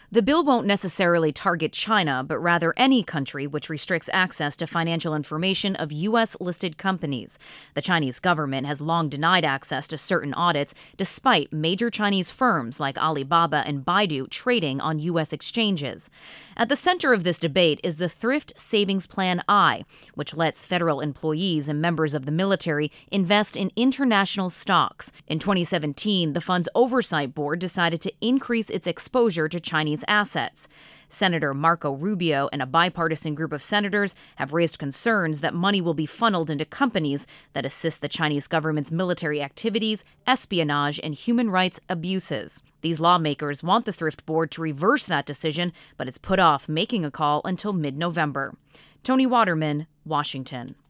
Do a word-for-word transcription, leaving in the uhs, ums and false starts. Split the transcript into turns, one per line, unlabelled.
The bill won't necessarily target China, but rather any country which restricts access to financial information of U S-listed companies. The Chinese government has long denied access to certain audits, despite major Chinese firms like Alibaba and Baidu trading on U S exchanges. At the center of this debate is the Thrift Savings Plan I, which lets federal employees and members of the military invest in international stocks. In twenty seventeen, the fund's oversight board decided to increase its exposure to Chinese assets. Senator Marco Rubio and a bipartisan group of senators have raised concerns that money will be funneled into companies that assist the Chinese government's military activities, espionage, and human rights abuses. These lawmakers want the Thrift Board to reverse that decision, but it's put off making a call until mid-November. Tony Waterman, Washington.